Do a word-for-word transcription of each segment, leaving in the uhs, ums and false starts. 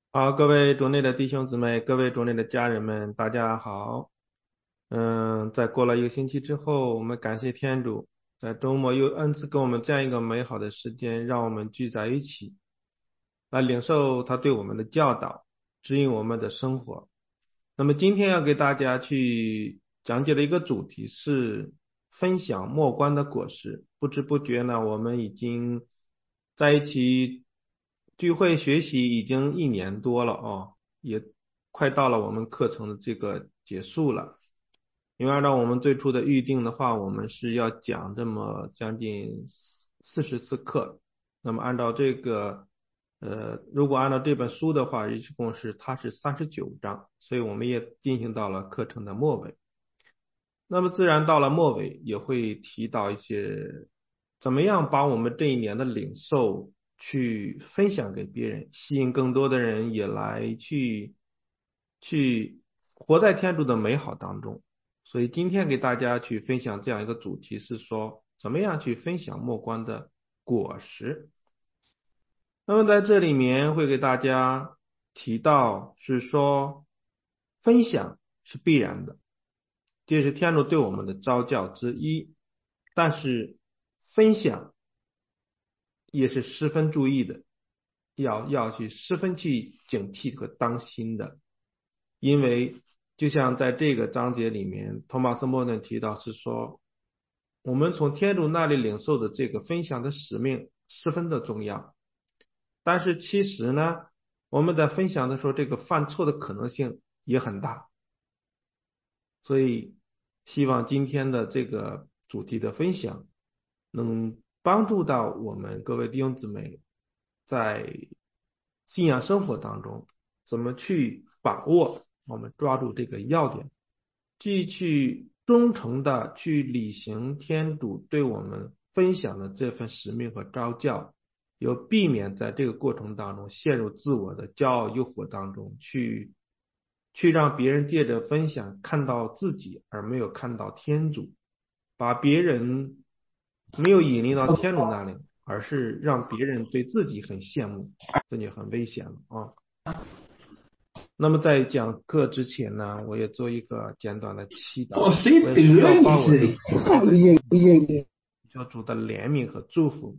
好，各位主内的弟兄姊妹，各位主内的家人们，大家好。嗯，在过了一个星期之后，我们感谢天主，在周末又恩赐给我们这样一个美好的时间，让我们聚在一起，来领受他对我们的教导，指引我们的生活。那么今天要给大家去讲解的一个主题是分享末观的果实。不知不觉呢，我们已经在一起聚会学习已经一年多了哦，也快到了我们课程的这个结束了。因为按照我们最初的预定的话，我们是要讲这么将近四十次课。那么按照这个呃，如果按照这本书的话，一共是它是三十九章，所以我们也进行到了课程的末尾。那么自然到了末尾，也会提到一些怎么样把我们这一年的领受去分享给别人，吸引更多的人也来去去活在天主的美好当中。所以今天给大家去分享这样一个主题是说，怎么样去分享末观的果实。那么在这里面会给大家提到是说，分享是必然的，这是天主对我们的召教之一。但是分享也是十分注意的，要要去十分去警惕和当心的。因为就像在这个章节里面，托马斯·莫顿提到是说，我们从天主那里领受的这个分享的使命十分的重要。但是其实呢，我们在分享的时候，这个犯错的可能性也很大。所以希望今天的这个主题的分享，能帮助到我们各位弟兄姊妹在信仰生活当中，怎么去把握，我们抓住这个要点，既去忠诚的去履行天主对我们分享的这份使命和召教，又避免在这个过程当中陷入自我的骄傲诱惑当中，去去让别人借着分享看到自己，而没有看到天主，把别人没有引领到天主那里，而是让别人对自己很羡慕，这就很危险了啊。那么在讲课之前呢，我也做一个简短的祈祷， 我谁我也需要得意把我的是主内的一些求主的怜悯和祝福。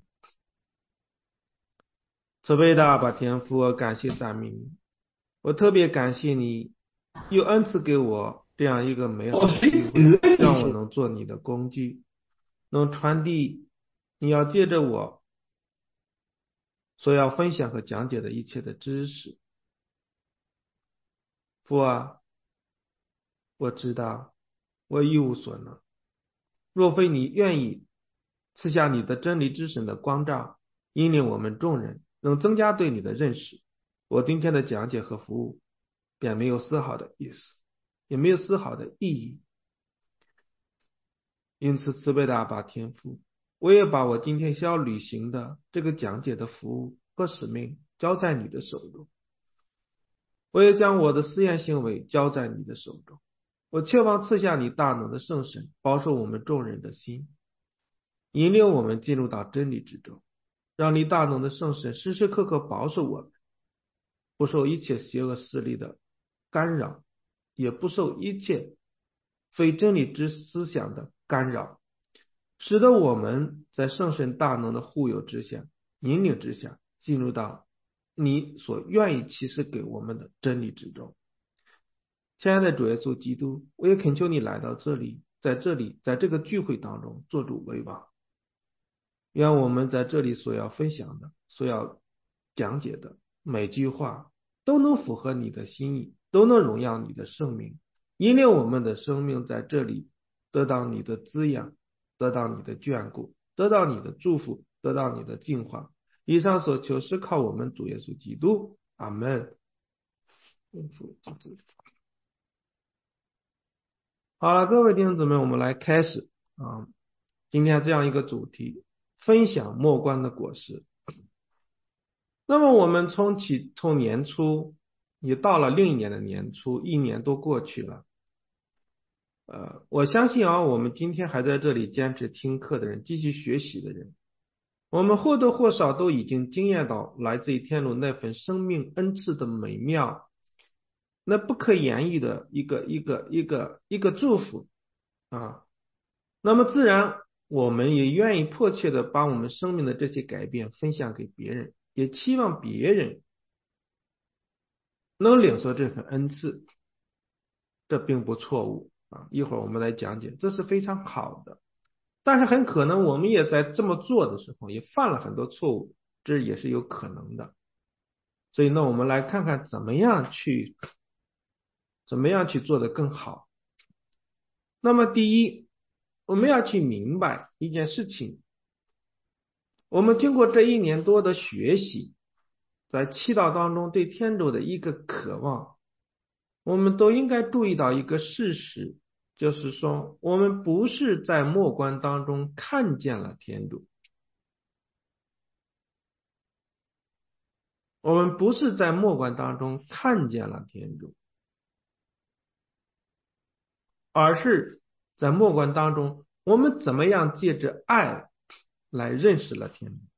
慈悲的阿爸天父，我感谢赞美你，我特别感谢你又恩赐给我这样一个美好我谁的机会， 得意让我是能做你的工具，能传递你要借着我所要分享和讲解的一切的知识。父啊，我知道我一无所能，若非你愿意赐下你的真理之神的光照，引领我们众人，能增加对你的认识，我今天的讲解和服务便没有丝毫的意思，也没有丝毫的意义。因此，慈悲的阿爸天父，我也把我今天需要履行的这个讲解的服务和使命交在你的手中，我也将我的思验行为交在你的手中。我切望赐下你大能的圣神，保守我们众人的心，引领我们进入到真理之中，让你大能的圣神时时刻刻保守我们，不受一切邪恶势力的干扰，也不受一切非真理之思想的干扰，使得我们在圣神大能的护佑之下、引领之下，进入到你所愿意启示给我们的真理之中。亲爱的主耶稣基督，我也恳求你来到这里，在这里，在这个聚会当中做主为王。愿我们在这里所要分享的、所要讲解的每句话，都能符合你的心意，都能荣耀你的圣名，引领我们的生命在这里得到你的滋养，得到你的眷顾，得到你的祝福，得到你的净化。以上所求是靠我们主耶稣基督，阿门。好了，各位弟兄姊妹，我们来开始啊，今天这样一个主题：分享末观的果实。那么我们从起从年初，也到了另一年的年初，一年多过去了。呃，我相信啊，我们今天还在这里坚持听课的人，继续学习的人， 我们或多或少都已经经验到来自于天主那份生命恩赐的美妙，那不可言喻的一个一个一个一个祝福啊。那么自然，我们也愿意迫切的把我们生命的这些改变分享给别人，也期望别人能领受这份恩赐，这并不错误啊。一会儿我们来讲解，这是非常好的。但是很可能我们也在这么做的时候，也犯了很多错误，这也是有可能的。所以呢，我们来看看怎么样去，怎么样去做得更好。那么第一，我们要去明白一件事情，我们经过这一年多的学习，在祈祷当中对天主的一个渴望，我们都应该注意到一个事实，就是说，我们不是在默观当中看见了天主，我们不是在默观当中看见了天主，而是在默观当中，我们怎么样借着爱来认识了天主。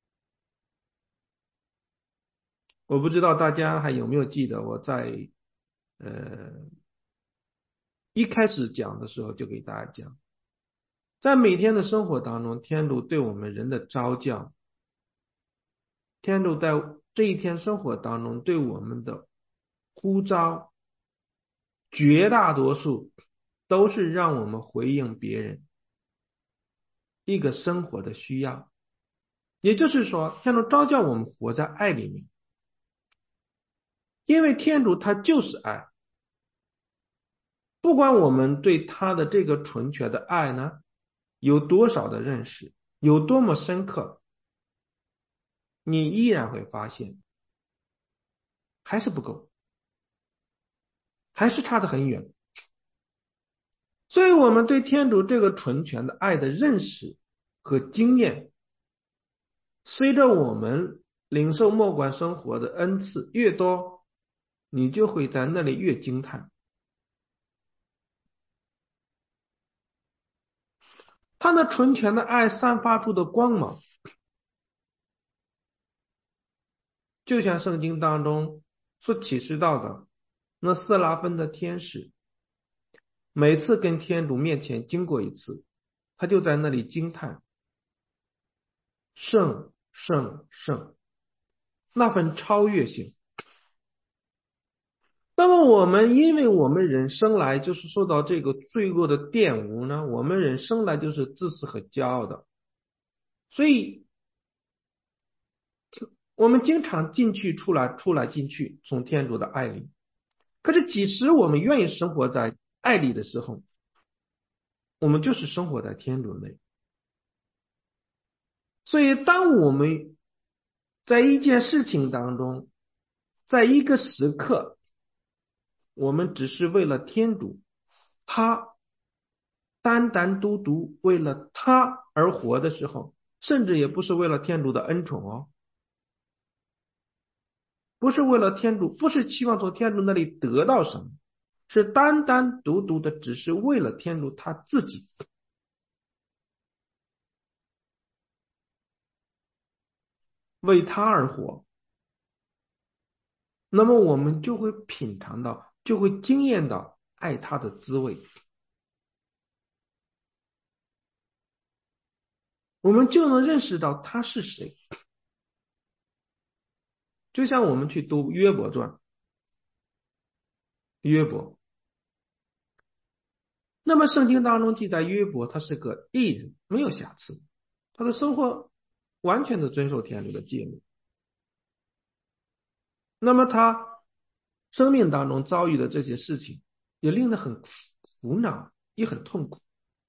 我不知道大家还有没有记得我在呃一开始讲的时候就给大家讲，在每天的生活当中，天主对我们人的召教，天主在这一天生活当中对我们的呼召，绝大多数都是让我们回应别人一个生活的需要。也就是说，天主召叫我们活在爱里面，因为天主他就是爱，不管我们对他的这个纯全的爱呢有多少的认识，有多么深刻，你依然会发现还是不够，还是差得很远。所以我们对天主这个纯全的爱的认识和经验，随着我们领受默观生活的恩赐越多，你就会在那里越惊叹。他那纯全的爱散发出的光芒，就像圣经当中所启示到的那色拉芬的天使，每次跟天主面前经过一次，他就在那里惊叹：圣圣圣，那份超越性。那么我们因为我们人生来就是受到这个罪恶的玷污呢，我们人生来就是自私和骄傲的，所以我们经常进去出来，出来进去，从天主的爱里。可是即使我们愿意生活在爱里的时候，我们就是生活在天主内。所以当我们在一件事情当中，在一个时刻，我们只是为了天主，他单单独独为了他而活的时候，甚至也不是为了天主的恩宠哦，不是为了天主，不是期望从天主那里得到什么，是单单独独的只是为了天主他自己，为他而活。那么我们就会品尝到，就会经验到爱他的滋味，我们就能认识到他是谁。就像我们去读约伯传，约伯，那么圣经当中记载约伯他是个义人，没有瑕疵，他的生活完全的遵守天主的诫命。那么他生命当中遭遇的这些事情，也令他很苦恼，也很痛苦，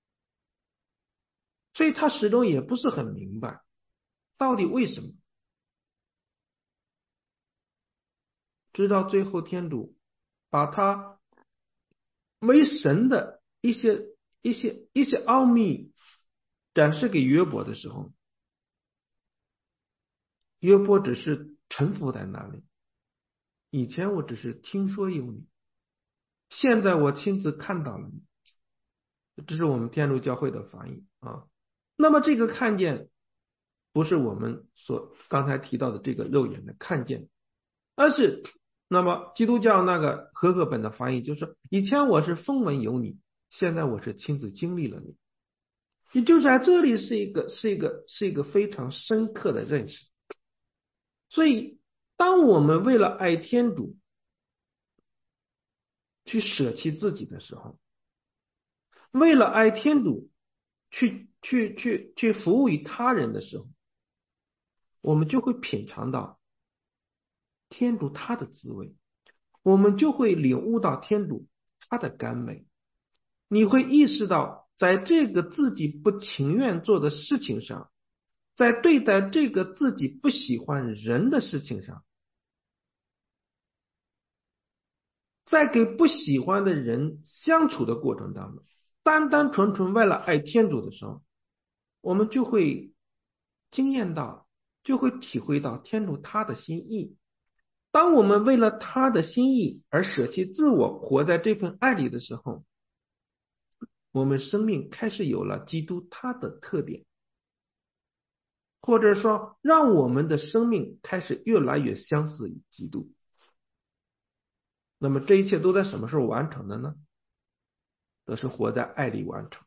所以他始终也不是很明白，到底为什么。直到最后天主把他为神的一些一些一些奥秘展示给约伯的时候，约伯只是臣服在那里。以前我只是听说有你，现在我亲自看到了你。这是我们天主教会的翻译啊。那么这个看见不是我们所刚才提到的这个肉眼的看见，而是那么基督教那个和合本的翻译就是以前我是风闻有你，现在我是亲自经历了你。也就是在这里是一个是一个是一个非常深刻的认识。所以当我们为了爱天主去舍弃自己的时候，为了爱天主去去去去服务于他人的时候，我们就会品尝到天主他的滋味，我们就会领悟到天主他的甘美。你会意识到在这个自己不情愿做的事情上，在对待这个自己不喜欢人的事情上，在给不喜欢的人相处的过程当中，单单纯纯为了爱天主的时候，我们就会经验到，就会体会到天主他的心意。当我们为了他的心意而舍弃自我，活在这份爱里的时候，我们生命开始有了基督他的特点，或者说让我们的生命开始越来越相似于基督。那么这一切都在什么时候完成的呢？都是活在爱里完成。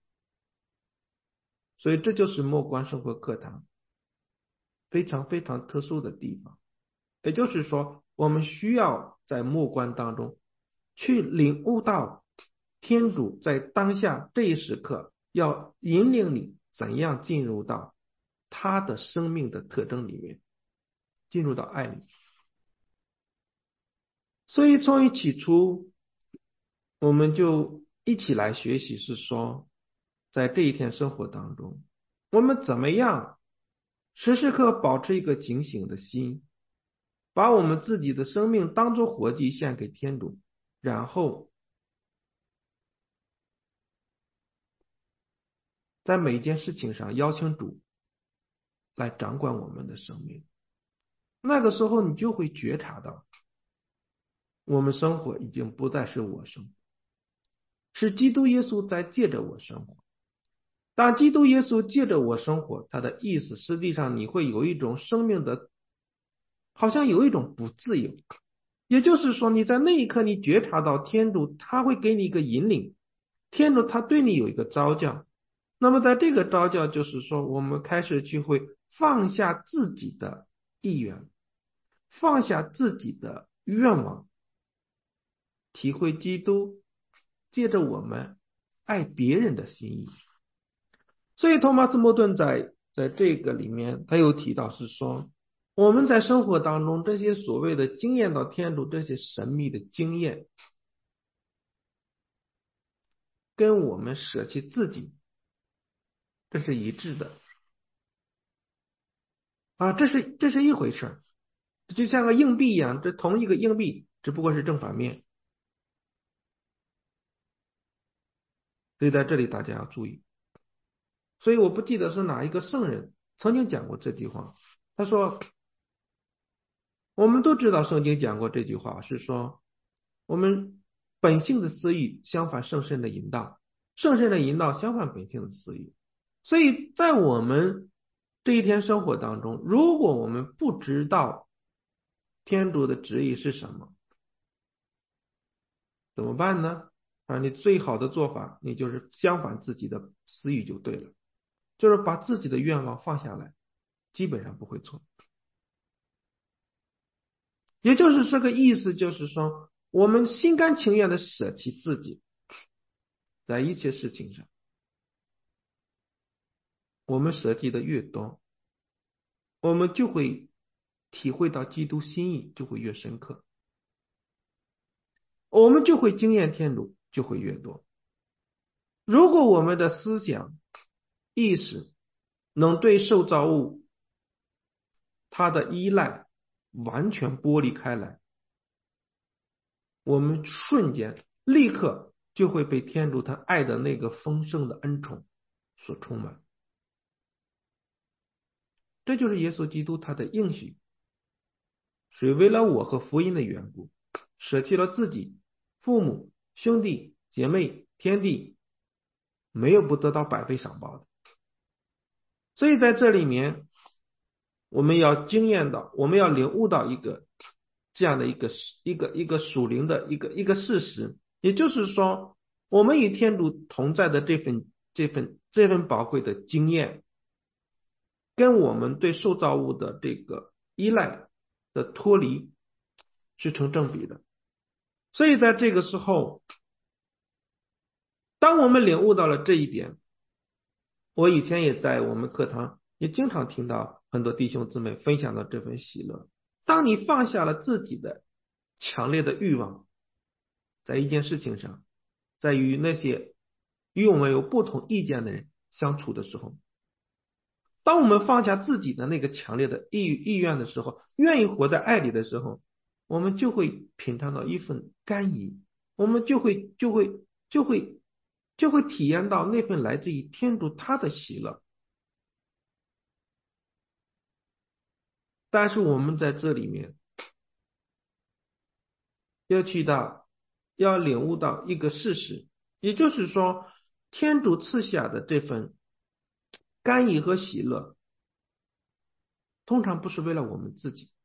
所以这就是默观生活课堂非常非常特殊的地方。也就是说，我们需要在默观当中去领悟到天主在当下这一时刻要引领你怎样进入到他的生命的特征里面，进入到爱里。所以从一起初，我们就一起来学习，是说在这一天生活当中，我们怎么样时时刻保持一个警醒的心，把我们自己的生命当作活祭献给天主，然后在每一件事情上邀请主来掌管我们的生命。那个时候你就会觉察到，我们生活已经不再是我生活，是基督耶稣在借着我生活。当基督耶稣借着我生活，他的意思实际上你会有一种生命的，好像有一种不自由。也就是说，你在那一刻你觉察到天主他会给你一个引领，天主他对你有一个召教。那么在这个召教就是说，我们开始去会放下自己的意愿，放下自己的愿望，体会基督借着我们爱别人的心意。所以托马斯·莫顿在在这个里面他有提到是说，我们在生活当中这些所谓的经验到天主这些神秘的经验，跟我们舍弃自己这是一致的啊，这是这是一回事，就像个硬币一样，这同一个硬币只不过是正反面。所以在这里大家要注意。所以我不记得是哪一个圣人曾经讲过这句话，他说我们都知道圣经讲过这句话，是说我们本性的私欲相反圣神的引导，圣神的引导相反本性的私欲。所以在我们这一天生活当中，如果我们不知道天主的旨意是什么，怎么办呢？啊，你最好的做法，你就是相反自己的私欲就对了，就是把自己的愿望放下来，基本上不会错。也就是这个意思，就是说我们心甘情愿的舍弃自己，在一切事情上，我们舍弃的越多，我们就会体会到基督心意就会越深刻，我们就会经验天主就会越多。如果我们的思想意识能对受造物它的依赖完全剥离开来，我们瞬间立刻就会被天主他爱的那个丰盛的恩宠所充满。这就是耶稣基督他的应许，谁为了我和福音的缘故，舍弃了自己、父母、兄弟、姐妹、天地，没有不得到百倍赏报的。所以在这里面， 我们要经验到，我们要领悟到一个这样的一个一个一个属灵的一个一个事实，也就是说，我们与天主同在的这份这份这份宝贵的经验，跟我们对受造物的这个依赖的脱离是成正比的。所以在这个时候，当我们领悟到了这一点，我以前也在我们课堂也经常听到很多弟兄姊妹分享到这份喜乐。当你放下了自己的强烈的欲望，在一件事情上，在与那些与我们有不同意见的人相处的时候，当我们放下自己的那个强烈的意意愿的时候，愿意活在爱里的时候，我们就会品尝到一份甘饴，我们就会就会就会就会体验到那份来自于天主他的喜乐。但是我们在这里面要去到，要领悟到一个事实，也就是说，天主赐下的这份甘饴和喜乐，通常不是为了我们自己。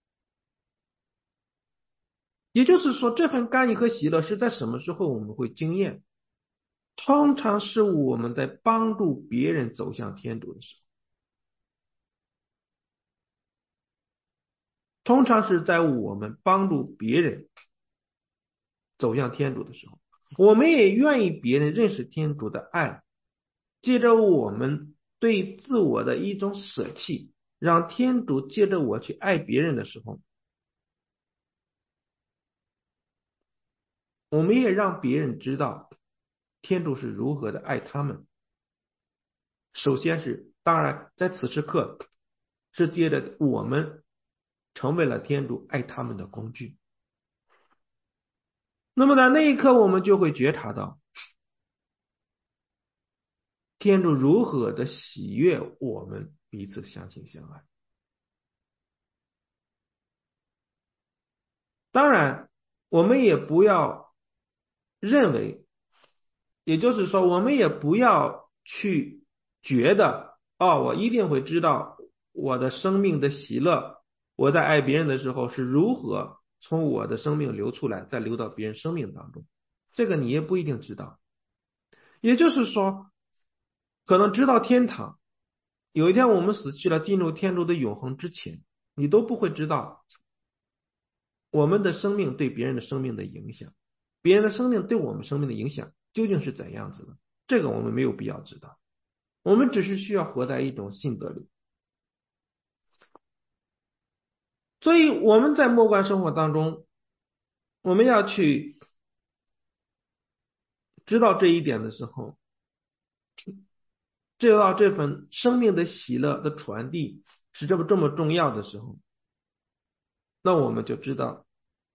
也就是说，这份甘饴和喜乐是在什么时候我们会经验？通常是我们在帮助别人走向天主的时候，通常是在我们帮助别人走向天主的时候，我们也愿意别人认识天主的爱，借着我们对自我的一种舍弃，让天主借着我去爱别人的时候，我们也让别人知道天主是如何的爱他们。首先是，当然在此时刻是借着我们成为了天主爱他们的工具。那么在那一刻，我们就会觉察到天主如何的喜悦我们彼此相亲相爱。当然，我们也不要认为，也就是说，我们也不要去觉得，哦，我一定会知道我的生命的喜乐，我在爱别人的时候是如何从我的生命流出来，再流到别人生命当中。这个你也不一定知道。也就是说，可能知道天堂，有一天我们死去了，进入天主的永恒之前，你都不会知道我们的生命对别人的生命的影响，别人的生命对我们生命的影响究竟是怎样子的，这个我们没有必要知道，我们只是需要活在一种信德里。所以我们在默观生活当中，我们要去知道这一点的时候，知道这份生命的喜乐的传递是这么这么重要的时候，那我们就知道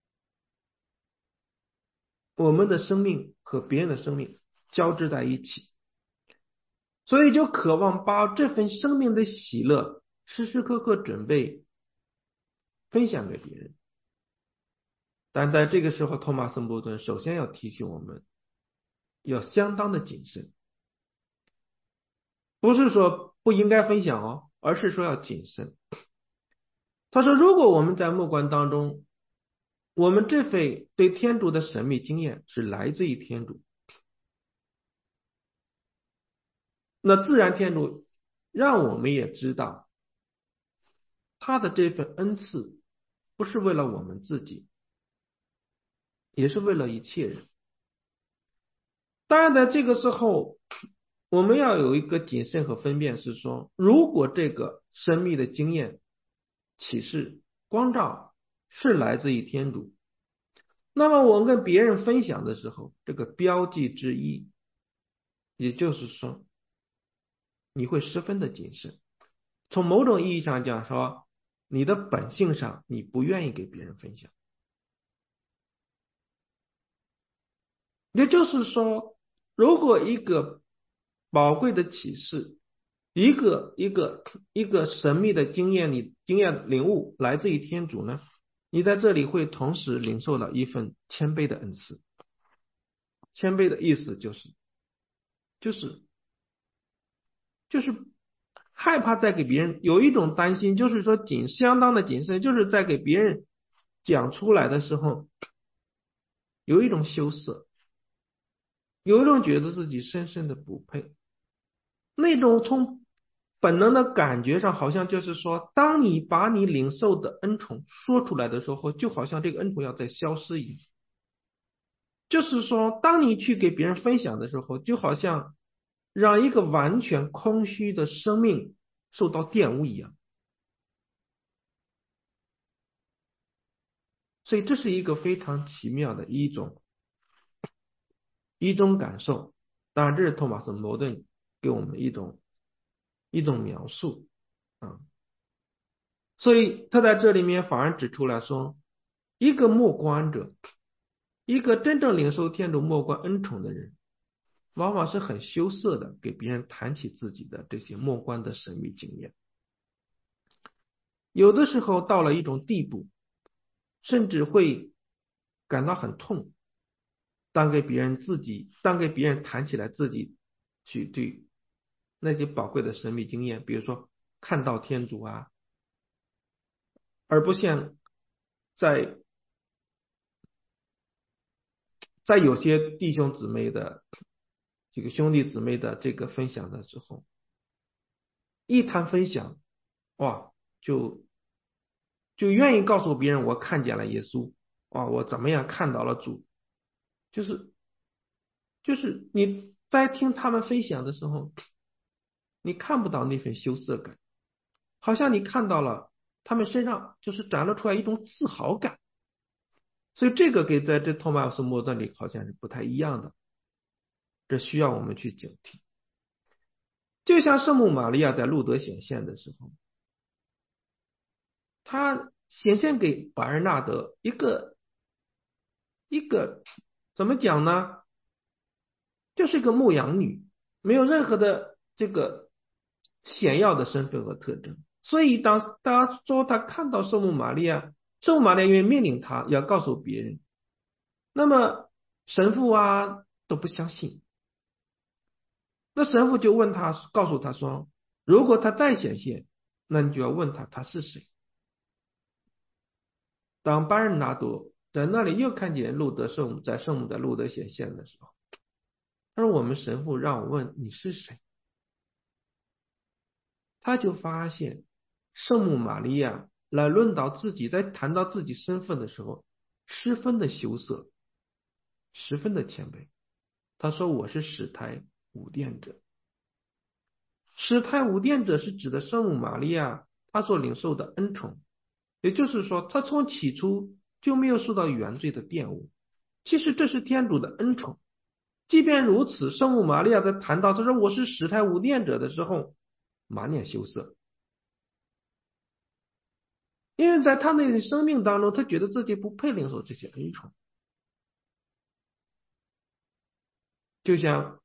我们的生命和别人的生命交织在一起，所以就渴望把这份生命的喜乐时时刻刻准备分享给别人。但在这个时候，托马斯·穆顿首先要提醒我们要相当的谨慎，不是说不应该分享哦，而是说要谨慎。他说，如果我们在默观当中，我们这份对天主的神秘经验是来自于天主，那自然天主让我们也知道他的这份恩赐不是为了我们自己，也是为了一切人。当然在这个时候我们要有一个谨慎和分辨，是说如果这个神秘的经验启示光照是来自于天主，那么我们跟别人分享的时候，这个标记之一，也就是说你会十分的谨慎。从某种意义上讲说，你的本性上你不愿意给别人分享。也就是说，如果一个宝贵的启示，一个一个一个神秘的经验，你经验领悟来自于天主呢，你在这里会同时领受了一份谦卑的恩赐。谦卑的意思就是就是就是害怕再给别人，有一种担心，就是说谨相当的谨慎，就是在给别人讲出来的时候，有一种羞涩，有一种觉得自己深深的不配，那种从本能的感觉上，好像就是说，当你把你领受的恩宠说出来的时候，就好像这个恩宠要在消失一样。就是说，当你去给别人分享的时候，就好像让一个完全空虚的生命受到玷污一样。所以这是一个非常奇妙的一种一种感受。当然，这是托马斯·摩顿给我们一种一种描述啊。所以他在这里面反而指出来说，一个默观者，一个真正领受天主默观恩宠的人，往往是很羞涩的给别人谈起自己的这些默观的神秘经验。有的时候到了一种地步，甚至会感到很痛。当给别人自己，当给别人谈起来自己去对那些宝贵的神秘经验，比如说看到天主啊，而不像在在有些弟兄姊妹的这个兄弟姊妹的这个分享的时候，一谈分享，哇，就就愿意告诉别人我看见了耶稣啊，我怎么样看到了主，就是就是你在听他们分享的时候，你看不到那份羞涩感，好像你看到了他们身上就是展露出来一种自豪感，所以这个给在这托马斯末段里好像是不太一样的，这需要我们去警惕。就像圣母玛利亚在路德显现的时候，她显现给巴尔纳德一个一个怎么讲呢？就是一个牧羊女，没有任何的这个显要的身份和特征。所以当大家说他看到圣母玛利亚，圣母玛利亚因为命令他要告诉别人，那么神父啊都不相信。那神父就问他，告诉他说，如果他再显现，那你就要问他他是谁。当巴尔纳多在那里又看见路德圣母在圣母的路德显现的时候，他说我们神父让我问你是谁，他就发现圣母玛利亚来论到自己，在谈到自己身份的时候，十分的羞涩，十分的谦卑。他说我是始胎无殿者。始胎无殿者是指的圣母玛利亚她所领受的恩宠，也就是说她从起初就没有受到原罪的玷污。其实这是天主的恩宠。即便如此，圣母玛利亚在谈到她说我是始胎无殿者的时候，满脸羞涩，因为在他的生命当中，他觉得自己不配领受这些恩宠。就像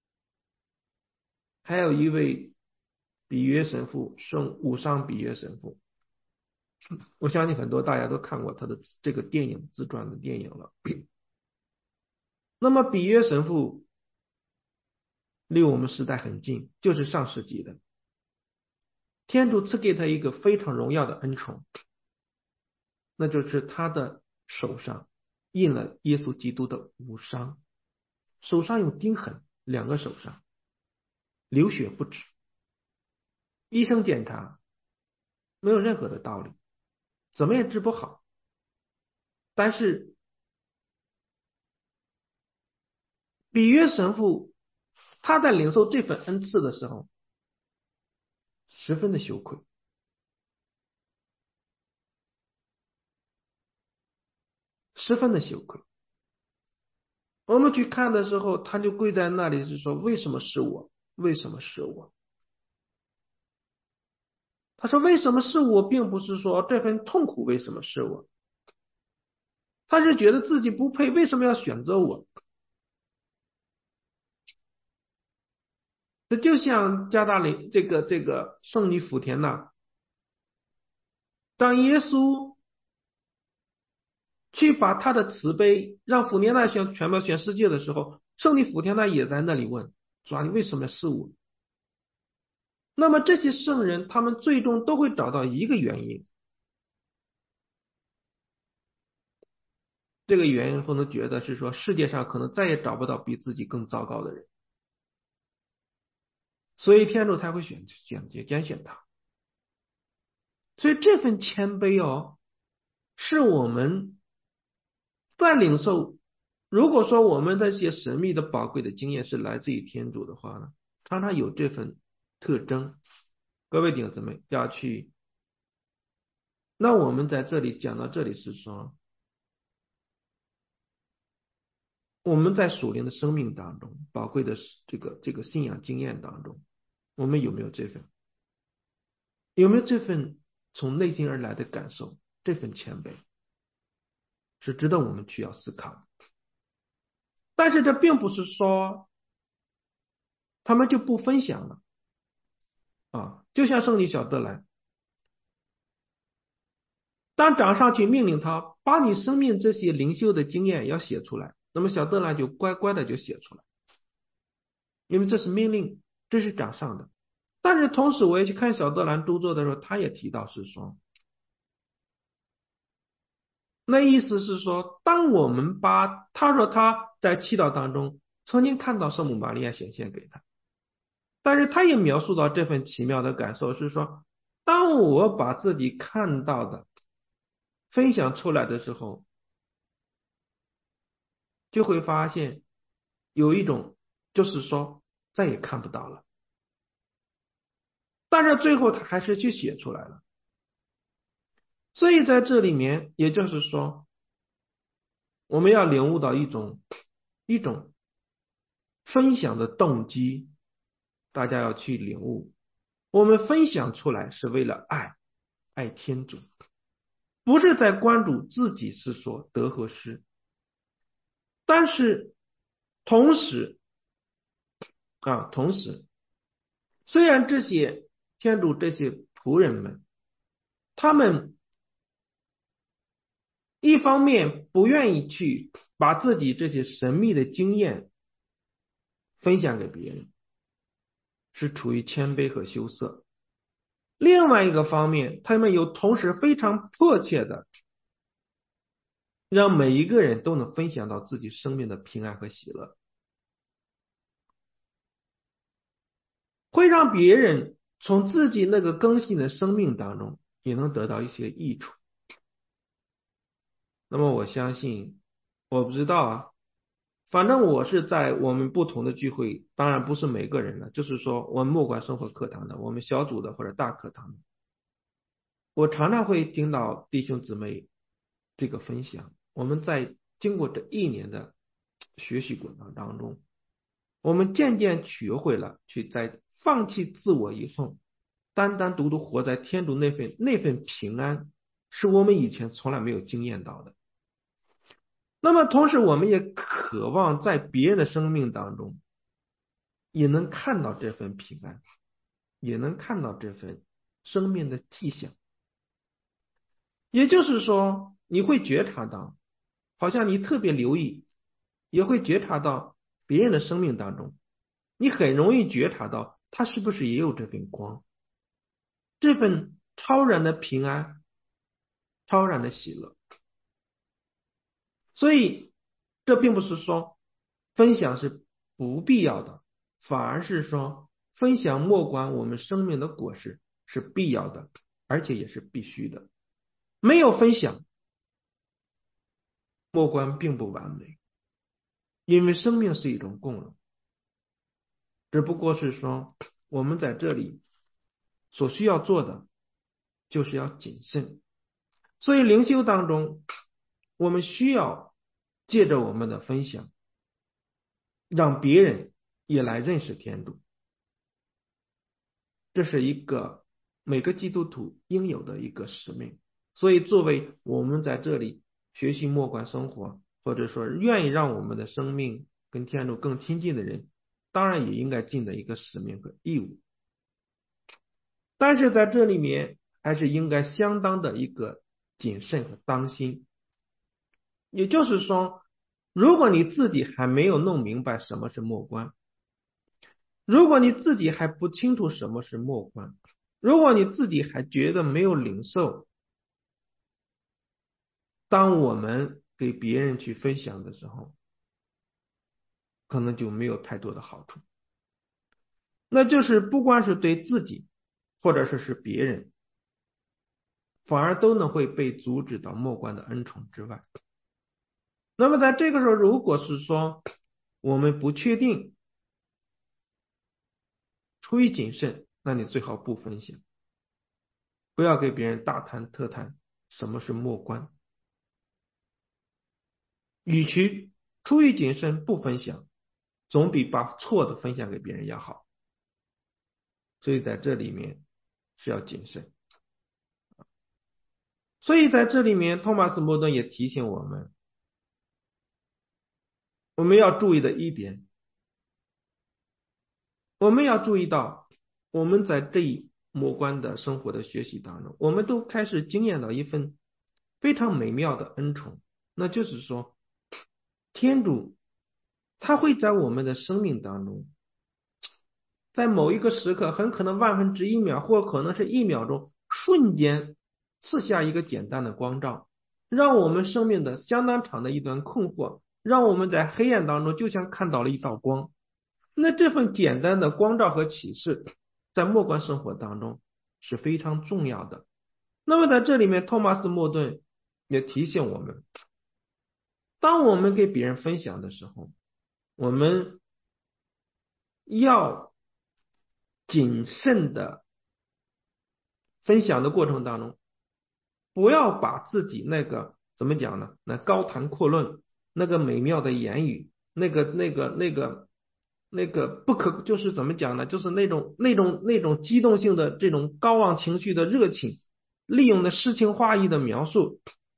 还有一位比约神父，圣武商比约神父，我相信很多大家都看过他的这个电影自传的电影了。那么比约神父离我们时代很近，就是上世纪的。天主赐给他一个非常荣耀的恩宠，那就是他的手上印了耶稣基督的无伤，手上有钉痕，两个手上流血不止。医生检查没有任何的道理，怎么也治不好。但是比约神父他在领受这份恩赐的时候，十分的羞愧，十分的羞愧。我们去看的时候，他就跪在那里，是说为什么是我？为什么是我？他说为什么是我，并不是说这份痛苦为什么是我，他是觉得自己不配，为什么要选择我？这就像加大林这个这个圣女福田娜，当耶稣去把他的慈悲让福田娜宣传播全世界的时候，圣女福田娜也在那里问，说你为什么是我？ 那么这些圣人，他们最终都会找到一个原因，这个原因可能觉得是说，世界上可能再也找不到比自己更糟糕的人，所以天主才会选选择拣选他。所以这份谦卑哦，是我们在领受。如果说我们这些神秘的宝贵的经验是来自于天主的话呢，常常有这份特征。各位弟兄姊妹要去。那我们在这里讲到这里是说，我们在属灵的生命当中，宝贵的这个这个信仰经验当中，我们有没有这份有没有这份从内心而来的感受？这份谦卑是值得我们去要思考的。但是这并不是说他们就不分享了啊。就像圣女小德兰，当长上去命令他把你生命这些灵修的经验要写出来，那么小德兰就乖乖的就写出来，因为这是命令，这是长上的。但是同时我也去看小德兰著作的时候，他也提到是说，那意思是说，当我们把他说他在祈祷当中曾经看到圣母玛利亚显现给他，但是他也描述到这份奇妙的感受是说，当我把自己看到的分享出来的时候，就会发现有一种就是说再也看不到了，但是最后他还是去写出来了。所以在这里面，也就是说，我们要领悟到一种一种分享的动机，大家要去领悟。我们分享出来是为了爱，爱天主，不是在关注自己是说得和失。但是同时啊，同时，虽然这些天主这些仆人们，他们一方面不愿意去把自己这些神秘的经验分享给别人，是处于谦卑和羞涩。另外一个方面，他们又同时非常迫切的让每一个人都能分享到自己生命的平安和喜乐，会让别人从自己那个更新的生命当中也能得到一些益处。那么我相信，我不知道啊，反正我是在我们不同的聚会，当然不是每个人了，就是说我们默观生活课堂的，我们小组的或者大课堂的，我常常会听到弟兄姊妹这个分享。我们在经过这一年的学习过程当中，我们渐渐学会了去在放弃自我以后，单单独独活在天主那份那份平安，是我们以前从来没有经验到的。那么同时，我们也渴望在别人的生命当中，也能看到这份平安，也能看到这份生命的迹象。也就是说，你会觉察到，好像你特别留意，也会觉察到别人的生命当中，你很容易觉察到他是不是也有这份光，这份超然的平安，超然的喜乐。所以，这并不是说分享是不必要的，反而是说分享莫关我们生命的果实是必要的，而且也是必须的。没有分享，莫关并不完美，因为生命是一种共融，只不过是说我们在这里所需要做的就是要谨慎。所以灵修当中，我们需要借着我们的分享，让别人也来认识天主，这是一个每个基督徒应有的一个使命。所以作为我们在这里学习默观生活，或者说愿意让我们的生命跟天主更亲近的人，当然也应该尽的一个使命和义务。但是在这里面还是应该相当的一个谨慎和当心。也就是说，如果你自己还没有弄明白什么是默观， 如果你自己还不清楚什么是默观，如果你自己还觉得没有领受，当我们给别人去分享的时候，可能就没有太多的好处。那就是不管是对自己，或者是是别人，反而都能会被阻止到默观的恩宠之外。那么在这个时候，如果是说我们不确定，出于谨慎，那你最好不分享，不要给别人大谈特谈什么是默观。与其出于谨慎不分享，总比把错的分享给别人要好。所以在这里面是要谨慎。所以在这里面，托马斯·摩顿也提醒我们，我们要注意的一点，我们要注意到，我们在这一默观的生活的学习当中，我们都开始经验到一份非常美妙的恩宠，那就是说，天主他会在我们的生命当中，在某一个时刻，很可能万分之一秒，或可能是一秒钟，瞬间赐下一个简单的光照，让我们生命的相当长的一段困惑，让我们在黑暗当中就像看到了一道光。那这份简单的光照和启示，在默观生活当中是非常重要的。那么在这里面，托马斯·莫顿也提醒我们，当我们给别人分享的时候，我们要谨慎的分享的过程当中，不要把自己那个怎么讲呢？那高谈阔论，那个美妙的言语，那个那个那个那个不可就是怎么讲呢？就是那种那种那种激动性的这种高昂情绪的热情，利用的诗情画意的描述，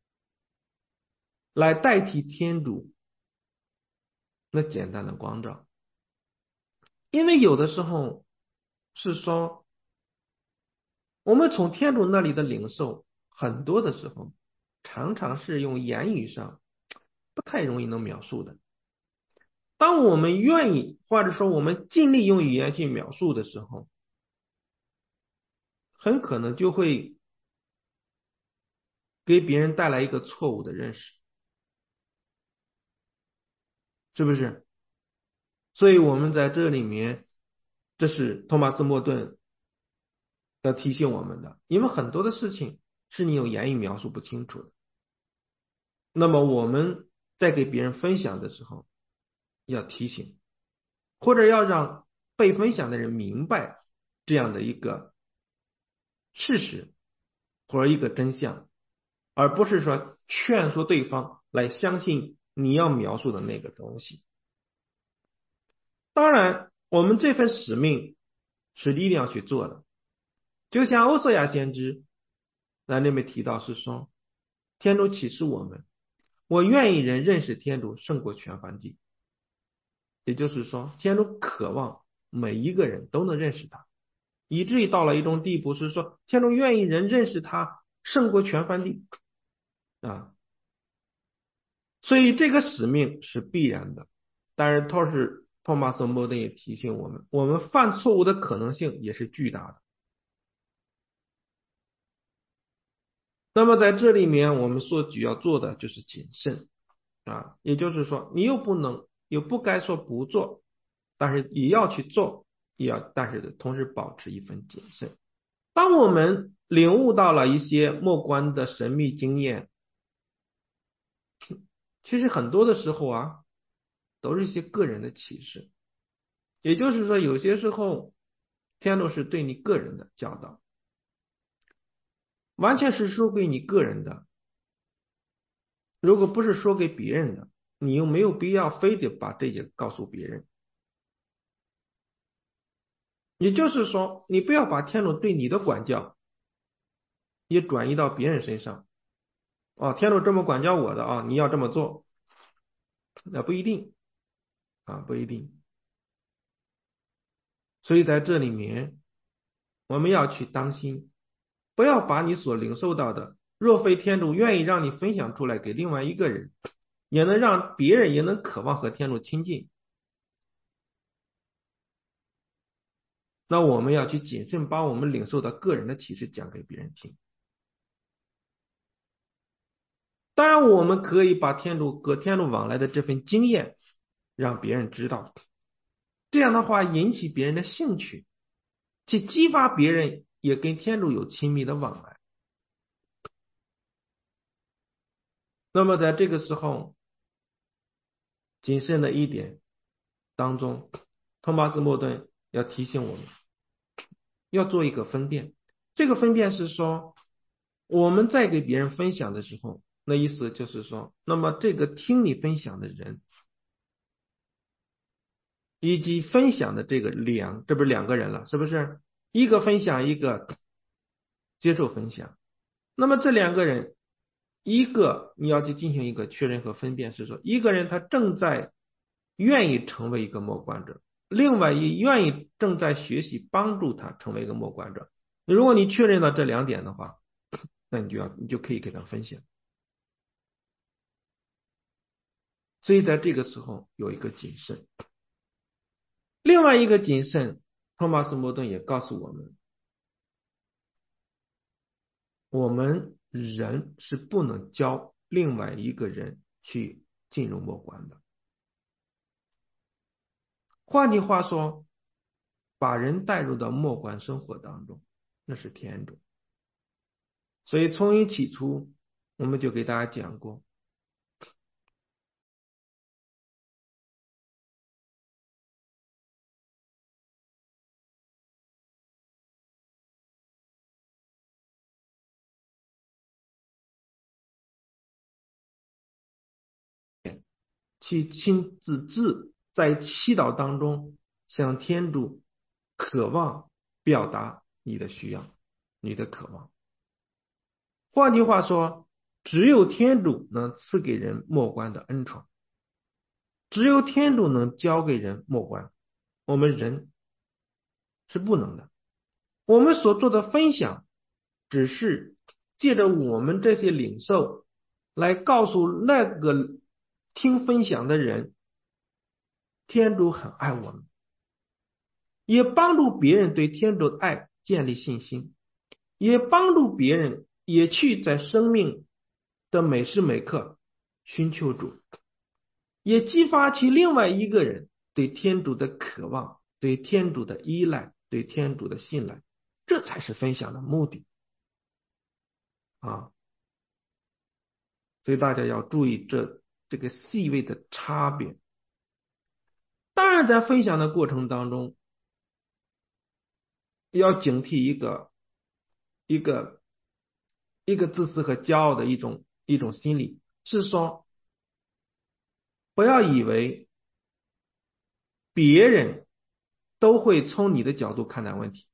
来代替天主那简单的光照。因为有的时候是说，我们从天主那里的领受，很多的时候常常是用言语上不太容易能描述的。当我们愿意，或者说我们尽力用语言去描述的时候，很可能就会给别人带来一个错误的认识，是不是？所以我们在这里面，这是托马斯·莫顿要提醒我们的，因为很多的事情是你用言语描述不清楚的。那么我们在给别人分享的时候，要提醒，或者要让被分享的人明白这样的一个事实或者一个真相，而不是说劝说对方来相信你要描述的那个东西。当然，我们这份使命是一定要去做的。就像欧瑟亚先知在那边提到是说，天主启示我们，我愿意人认识天主胜过全凡地。也就是说，天主渴望每一个人都能认识他，以至于到了一种地步是说，天主愿意人认识他胜过全凡地啊。所以这个使命是必然的。但是托是托马斯·莫顿也提醒我们，我们犯错误的可能性也是巨大的。那么在这里面，我们所举要做的就是谨慎啊，也就是说，你又不能又不该说不做，但是也要去做，也要但是同时保持一份谨慎。当我们领悟到了一些默观的神秘经验，其实很多的时候啊，都是一些个人的启示。也就是说，有些时候天主是对你个人的教导，完全是说给你个人的。如果不是说给别人的，你又没有必要非得把这些告诉别人。也就是说，你不要把天主对你的管教也转移到别人身上。啊，天主这么管教我的啊，你要这么做，那不一定啊，不一定。所以在这里面，我们要去当心，不要把你所领受到的，若非天主愿意让你分享出来给另外一个人，也能让别人也能渴望和天主亲近， 那我们要去谨慎把我们领受的个人的启示讲给别人听。当然，我们可以把天主和天主往来的这份经验让别人知道，这样的话引起别人的兴趣，去激发别人也跟天主有亲密的往来。那么在这个时候，谨慎的一点当中，托马斯·莫顿要提醒我们，要做一个分辨。这个分辨是说，我们在给别人分享的时候，那意思就是说，那么这个听你分享的人，以及分享的这个两，这不是两个人了，是不是？一个分享，一个接受分享。那么这两个人，一个你要去进行一个确认和分辨，是说一个人他正在愿意成为一个默观者，另外一愿意正在学习帮助他成为一个默观者。如果你确认了这两点的话，那你就要你就可以给他分享。所以在这个时候有一个谨慎。另外一个谨慎，托马斯·摩顿也告诉我们，我们人是不能教另外一个人去进入默观的。换句话说，把人带入到默观生活当中，那是天主。所以从一起初，我们就给大家讲过，去亲自自在祈祷当中向天主渴望表达你的需要，你的渴望。换句话说，只有天主能赐给人默观的恩宠，只有天主能教给人默观，我们人是不能的。我们所做的分享，只是借着我们这些领受来告诉那个听分享的人，天主很爱我们，也帮助别人对天主的爱建立信心，也帮助别人也去在生命的每时每刻寻求主，也激发起另外一个人对天主的渴望，对天主的依赖，对天主的信赖。这才是分享的目的啊！所以大家要注意这这个细微的差别。当然，在分享的过程当中，要警惕一个一个一个自私和骄傲的一种一种心理，是说不要以为别人都会从你的角度看待问题。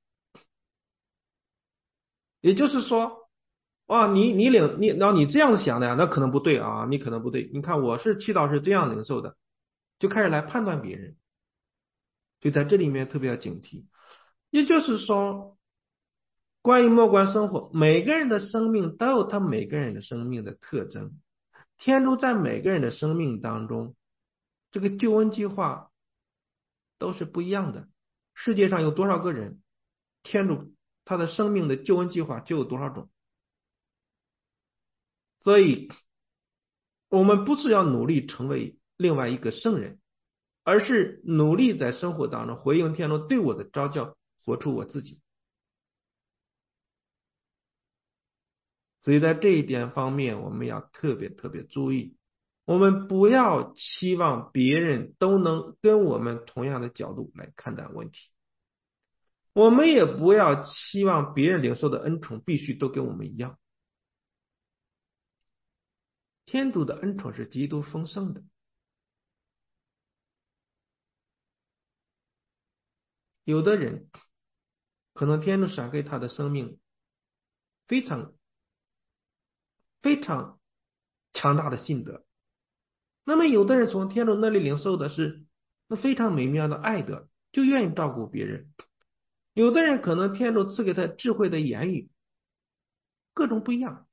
也就是说，啊，你你领你，然后你这样想的呀，那可能不对啊，你可能不对。你看我是祈祷是这样领受的，就开始来判断别人，就在这里面特别要警惕。也就是说，关于默观生活，每个人的生命都有他每个人的生命的特征。天主在每个人的生命当中，这个救恩计划都是不一样的。世界上有多少个人，天主他的生命的救恩计划就有多少种。所以，我们不是要努力成为另外一个圣人，而是努力在生活当中回应天主对我的召叫，活出我自己。所以在这一点方面，我们要特别特别注意，我们不要期望别人都能跟我们同样的角度来看待问题，我们也不要期望别人领受的恩宠必须都跟我们一样。天主的恩宠是极度丰盛的，有的人可能天主赏给他的生命非常非常强大的信德，那么有的人从天主那里领受的是那非常美妙的爱德，就愿意照顾别人。有的人可能天主赐给他智慧的言语，各种不一样。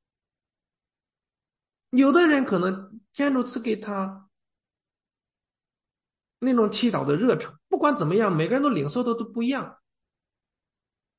有的人可能天主赐给他那种祈祷的热忱，不管怎么样，每个人都领受的都不一样。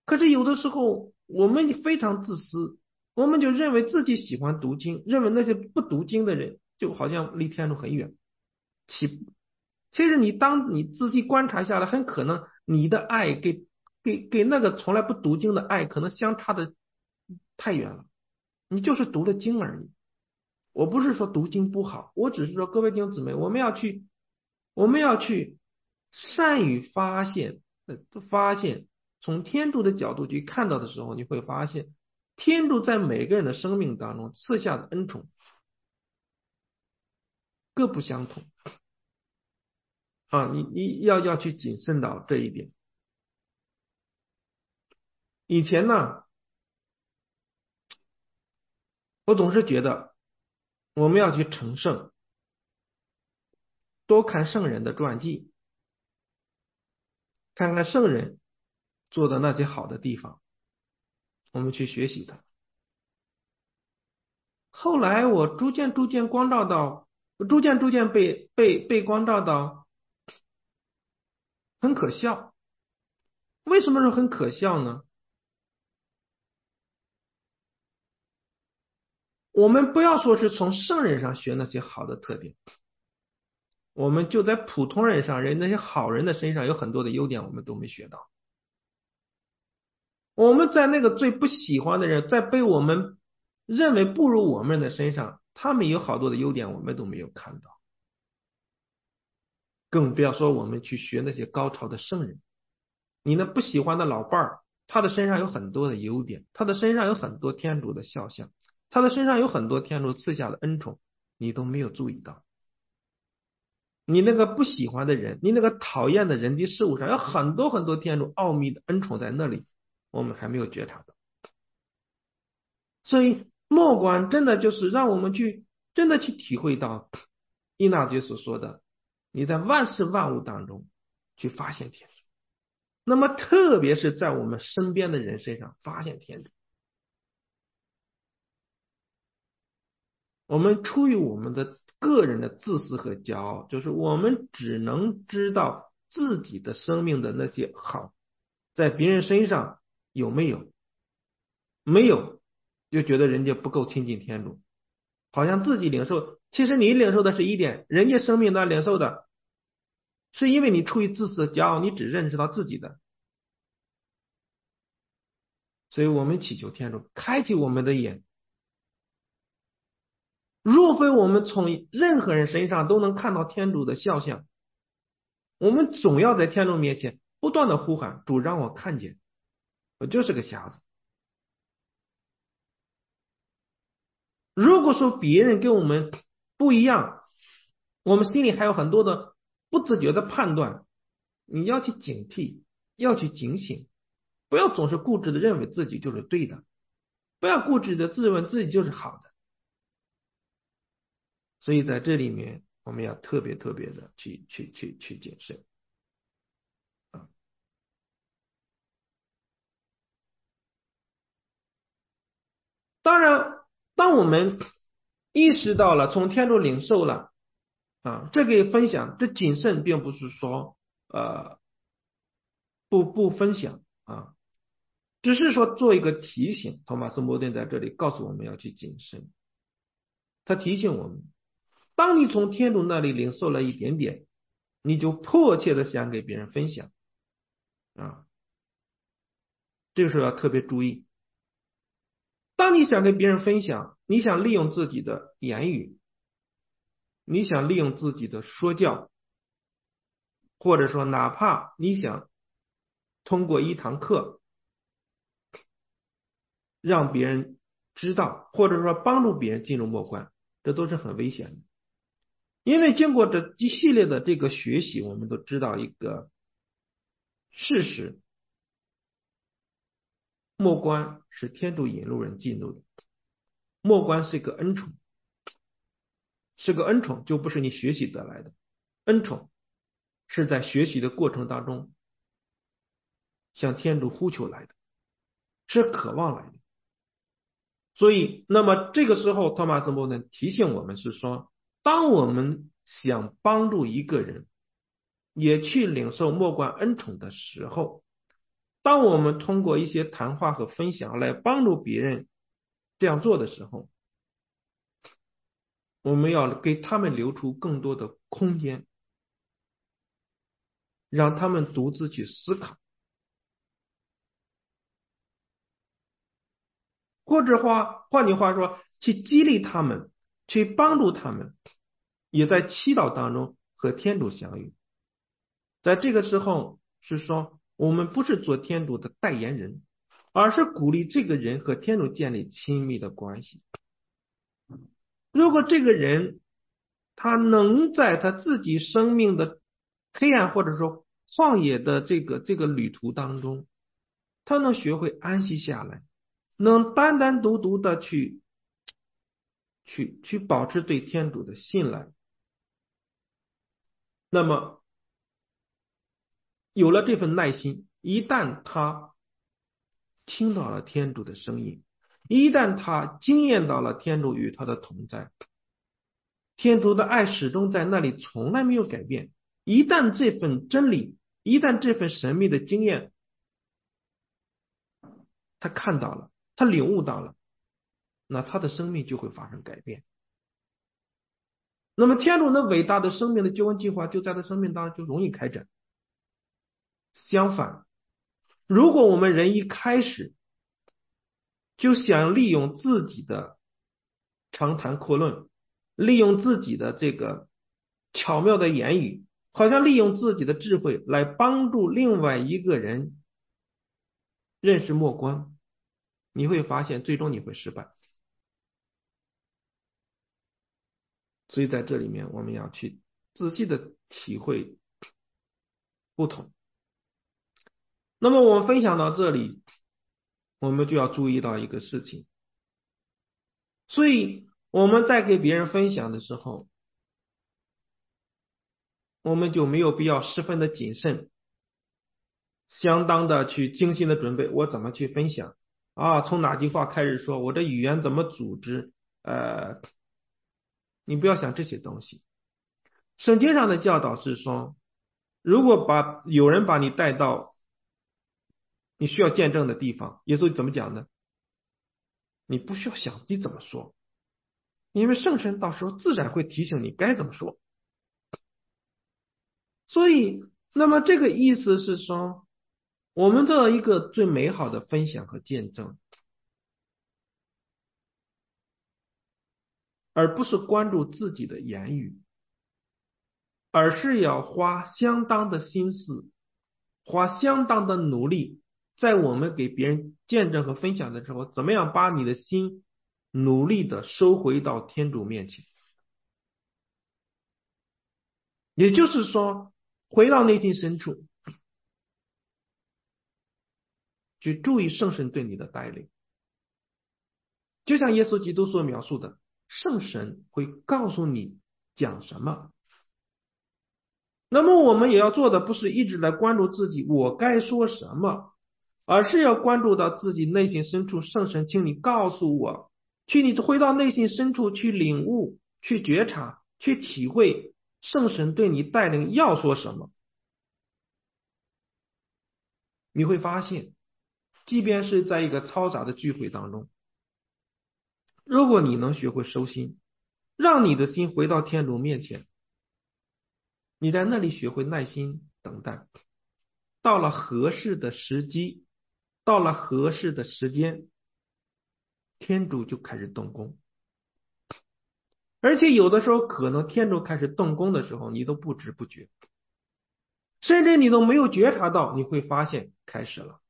可是有的时候我们非常自私，我们就认为自己喜欢读经，认为那些不读经的人就好像离天主很远。其其实你当你仔细观察下来，很可能你的爱给给给那个从来不读经的爱，可能相差的太远了。你就是读了经而已。我不是说读经不好，我只是说各位弟兄姊妹，我们要去，我们要去善于发现，呃，发现从天主的角度去看到的时候，你会发现，天主在每个人的生命当中赐下的恩宠各不相同啊，你你要要去谨慎到这一点。以前呢，我总是觉得我们要去成圣，多看圣人的传记，看看圣人做的那些好的地方，我们去学习它。后来我逐渐逐渐光照到，逐渐逐渐被被被光照到，很可笑。为什么说很可笑呢？我们不要说是从圣人上学那些好的特点，我们就在普通人上，人那些好人的身上有很多的优点，我们都没学到。我们在那个最不喜欢的人，在被我们认为不如我们的身上，他们有好多的优点，我们都没有看到。更不要说我们去学那些高超的圣人。你那不喜欢的老伴儿，他的身上有很多的优点，他的身上有很多天主的肖像，他的身上有很多天主赐下的恩宠，你都没有注意到。你那个不喜欢的人，你那个讨厌的人的事物上，有很多很多天主奥秘的恩宠在那里，我们还没有觉察到。所以默观真的就是让我们去真的去体会到伊纳爵所说的，你在万事万物当中去发现天主。那么特别是在我们身边的人身上发现天主。我们出于我们的个人的自私和骄傲，就是我们只能知道自己的生命的那些好，在别人身上有没有？没有，就觉得人家不够亲近天主，好像自己领受，其实你领受的是一点，人家生命的领受的是因为你出于自私骄傲，你只认识到自己的。所以我们祈求天主开启我们的眼，若非我们从任何人身上都能看到天主的肖像，我们总要在天主面前不断的呼喊，主让我看见，我就是个瞎子。如果说别人跟我们不一样，我们心里还有很多的不自觉的判断，你要去警惕，要去警醒，不要总是固执的认为自己就是对的，不要固执的自认自己就是好的。所以在这里面，我们要特别特别的去去去去谨慎啊。当然，当我们意识到了从天主领受了啊，这个分享，这谨慎并不是说呃不不分享啊，只是说做一个提醒。托马斯·摩顿在这里告诉我们要去谨慎，他提醒我们，当你从天主那里领受了一点点，你就迫切的想给别人分享啊，这个时候要特别注意。当你想跟别人分享，你想利用自己的言语，你想利用自己的说教，或者说哪怕你想通过一堂课让别人知道，或者说帮助别人进入默观，这都是很危险的。因为经过这一系列的这个学习，我们都知道一个事实：默观是天主引路人进入的，默观是一个恩宠，是个恩宠，就不是你学习得来的。恩宠是在学习的过程当中向天主呼求来的，是渴望来的。所以，那么这个时候，托马斯·莫顿提醒我们是说，当我们想帮助一个人也去领受默观恩宠的时候， 当我们通过一些谈话和分享来帮助别人这样做的时候，我们要给他们留出更多的空间，让他们独自去思考，或者话，换句话说，去激励他们，去帮助他们，也在祈祷当中和天主相遇。在这个时候是说，我们不是做天主的代言人，而是鼓励这个人和天主建立亲密的关系。如果这个人他能在他自己生命的黑暗或者说旷野的这个这个旅途当中，他能学会安息下来，能单单独独的去去去保持对天主的信赖，那么有了这份耐心，一旦他听到了天主的声音，一旦他经验到了天主与他的同在，天主的爱始终在那里，从来没有改变。一旦这份真理，一旦这份神秘的经验，他看到了，他领悟到了，那他的生命就会发生改变。那么天主那伟大的生命的救恩计划就在他生命当中就容易开展。相反，如果我们人一开始就想利用自己的长谈阔论，利用自己的这个巧妙的言语，好像利用自己的智慧来帮助另外一个人认识默观，你会发现最终你会失败。所以在这里面我们要去仔细的体会不同。那么我们分享到这里，我们就要注意到一个事情，所以我们在给别人分享的时候，我们就没有必要十分的谨慎，相当的去精心的准备我怎么去分享啊，从哪句话开始说，我这语言怎么组织，呃，你不要想这些东西。圣经上的教导是说，如果把有人把你带到你需要见证的地方，耶稣怎么讲呢？你不需要想你怎么说，因为圣神到时候自然会提醒你该怎么说。所以，那么这个意思是说，我们做一个最美好的分享和见证，而不是关注自己的言语，而是要花相当的心思，花相当的努力，在我们给别人见证和分享的时候，怎么样把你的心努力的收回到天主面前。也就是说，回到内心深处，去注意圣神对你的带领。就像耶稣基督所描述的，圣神会告诉你讲什么。那么我们也要做的不是一直来关注自己我该说什么，而是要关注到自己内心深处，圣神请你告诉我，去你回到内心深处去领悟，去觉察，去体会圣神对你带领要说什么。你会发现，即便是在一个嘈杂的聚会当中，如果你能学会收心，让你的心回到天主面前，你在那里学会耐心等待，到了合适的时机，到了合适的时间，天主就开始动工。而且有的时候可能天主开始动工的时候，你都不知不觉，甚至你都没有觉察到，你会发现开始了。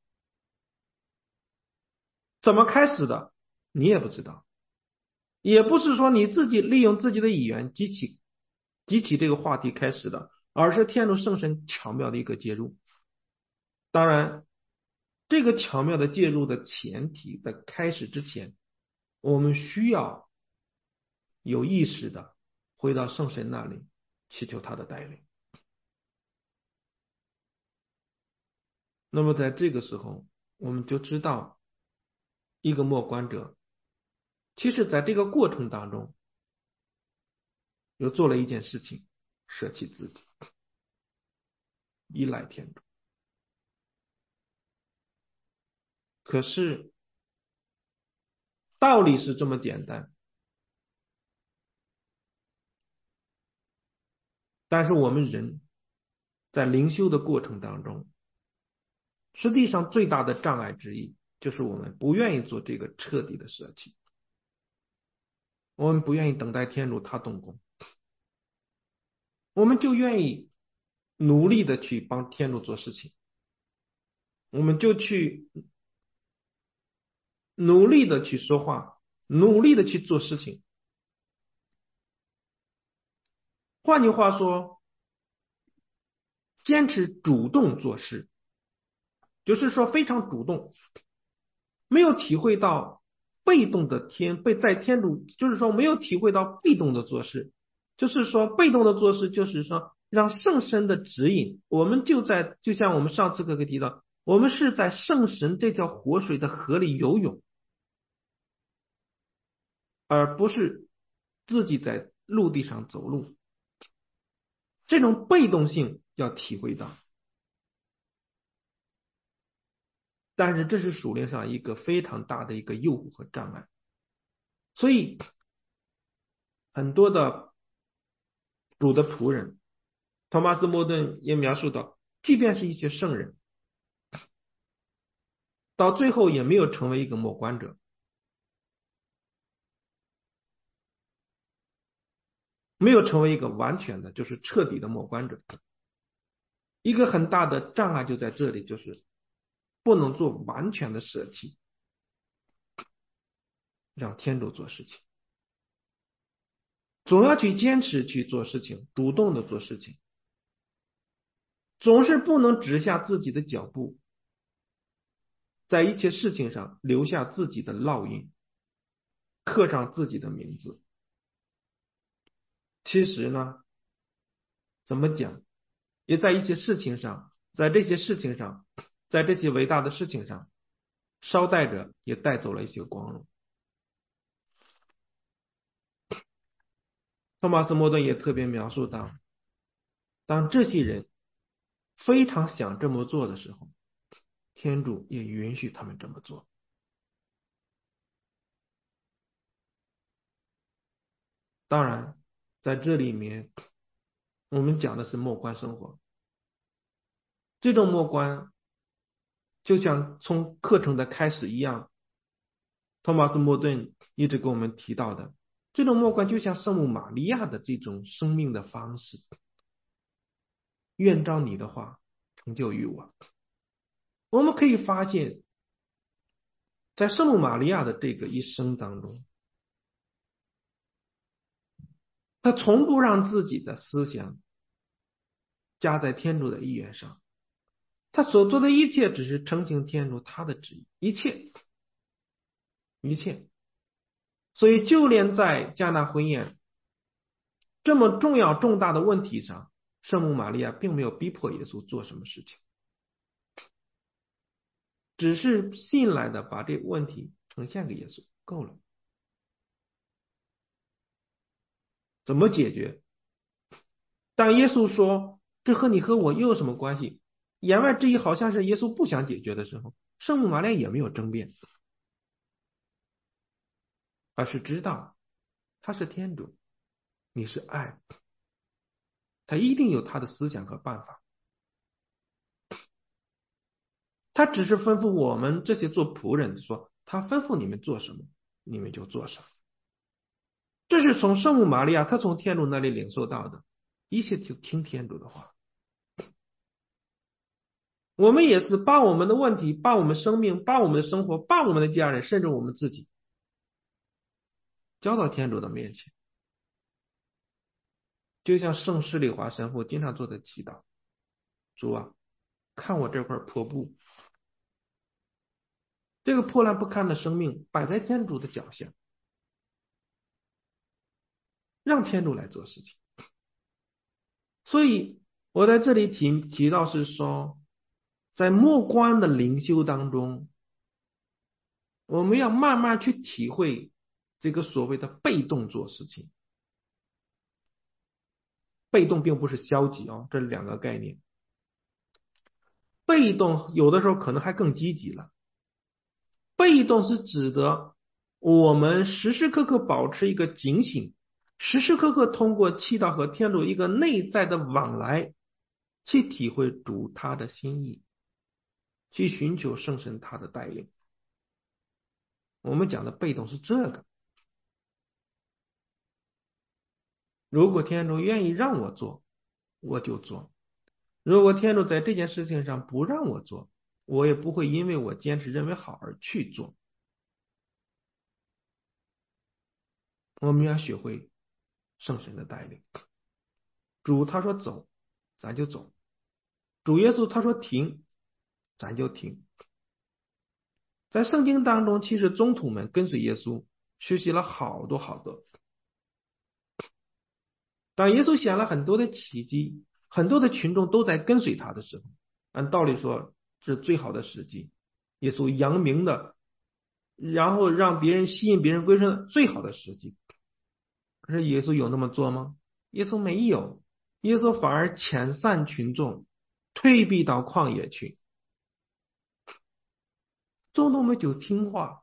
怎么开始的，你也不知道。也不是说你自己利用自己的语言激起激起这个话题开始的，而是天主圣神巧妙的一个介入。当然，这个巧妙的介入的前提的开始之前，我们需要有意识的回到圣神那里，祈求他的带领。那么在这个时候，我们就知道一个默观者，其实在这个过程当中，又做了一件事情，舍弃自己，依赖天主。 可是道理是这么简单，但是我们人在灵修的过程当中，实际上最大的障碍之一就是我们不愿意做这个彻底的舍弃，我们不愿意等待天主他动工，我们就愿意努力的去帮天主做事情，我们就去努力的去说话，努力的去做事情。换句话说，坚持主动做事，就是说非常主动，没有体会到被动的天被在天主，就是说没有体会到被动的做事，就是说被动的做事，就是说让圣神的指引，我们就在就像我们上次课课提到，我们是在圣神这条活水的河里游泳，而不是自己在陆地上走路。这种被动性要体会到，但是这是属灵上一个非常大的一个诱惑和障碍。所以很多的主的仆人，托马斯·莫顿也描述到，即便是一些圣人，到最后也没有成为一个默观者，没有成为一个完全的，就是彻底的默观者。一个很大的障碍就在这里，就是不能做完全的舍弃，让天主做事情，总要去坚持去做事情，主动的做事情，总是不能直下自己的脚步，在一切事情上留下自己的烙印，刻上自己的名字。其实呢，怎么讲，也在一些事情上，在这些事情上，在这些伟大的事情上，捎带着也带走了一些光荣。托马斯·莫顿也特别描述到，当这些人非常想这么做的时候，天主也允许他们这么做。当然，在这里面，我们讲的是默观生活。这种默观，就像从课程的开始一样，托马斯·莫顿一直给我们提到的，这种默观就像圣母玛利亚的这种生命的方式。愿照你的话成就于我。我们可以发现，在圣母玛利亚的这个一生当中，她从不让自己的思想加在天主的意愿上，她所做的一切只是承行天主他的旨意，一切一切。所以，就连在加纳婚宴这么重要重大的问题上，圣母玛利亚并没有逼迫耶稣做什么事情，只是信赖的把这个问题呈现给耶稣，够了。怎么解决？当耶稣说这和你和我又有什么关系？言外之意好像是耶稣不想解决的时候，圣母玛利亚也没有争辩，而是知道他是天主，你是爱，他一定有他的思想和办法。他只是吩咐我们这些做仆人说，他吩咐你们做什么，你们就做什么。这是从圣母玛利亚，他从天主那里领受到的，一切就听天主的话。我们也是把我们的问题，把我们生命，把我们的生活，把我们的家人，甚至我们自己，交到天主的面前。就像圣施礼华神父经常做的祈祷：主啊，看我这块破布，这个破烂不堪的生命摆在天主的脚下，让天主来做事情。所以我在这里提提到是说，在默观的灵修当中，我们要慢慢去体会这个所谓的被动做事情。被动并不是消极啊、哦，这是两个概念。被动有的时候可能还更积极了。 被动是指的我们时时刻刻保持一个警醒，时时刻刻通过祈祷和天主一个内在的往来，去体会主他的心意，去寻求圣神他的带领。我们讲的被动是这个。如果天主愿意让我做，我就做；如果天主在这件事情上不让我做，我也不会因为我坚持认为好而去做。我们要学会圣神的带领。主他说走，咱就走；主耶稣他说停，咱就停。在圣经当中，其实宗徒们跟随耶稣学习了好多好多。当耶稣显了很多的奇迹，很多的群众都在跟随他的时候，按道理说是最好的时机，耶稣扬名的，然后让别人吸引别人归顺最好的时机。可是耶稣有那么做吗？耶稣没有，耶稣反而遣散群众，退避到旷野去。宗徒们就听话。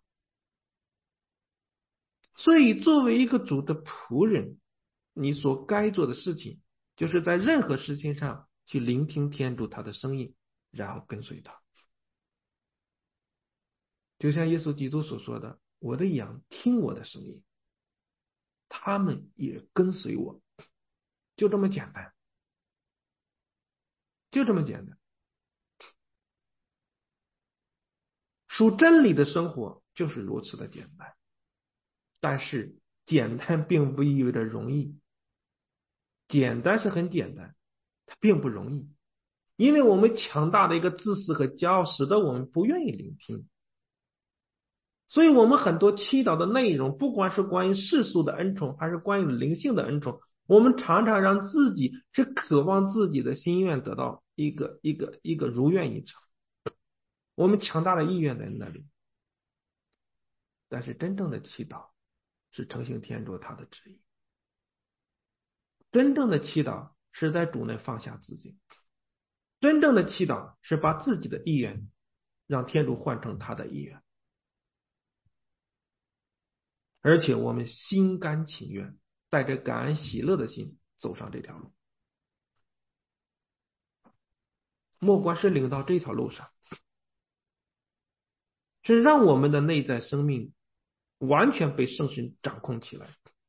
所以作为一个主的仆人，你所该做的事情，就是在任何事情上去聆听天主他的声音，然后跟随他。就像耶稣基督所说的，我的羊听我的声音，他们也跟随我，就这么简单，就这么简单。属真理的生活就是如此的简单，但是简单并不意味着容易，简单是很简单，它并不容易，因为我们强大的一个自私和骄傲，使得我们不愿意聆听。所以我们很多祈祷的内容，不管是关于世俗的恩宠，还是关于灵性的恩宠，我们常常让自己是渴望自己的心愿得到一个一个一个如愿以偿，我们强大的意愿在那里。但是真正的祈祷是承行天主他的旨意，真正的祈祷是在主内放下自己，真正的祈祷是把自己的意愿让天主换成他的意愿，而且我们心甘情愿，带着感恩喜乐的心走上这条路。莫关是领到这条路上，是让我们的内在生命完全被圣神掌控起来，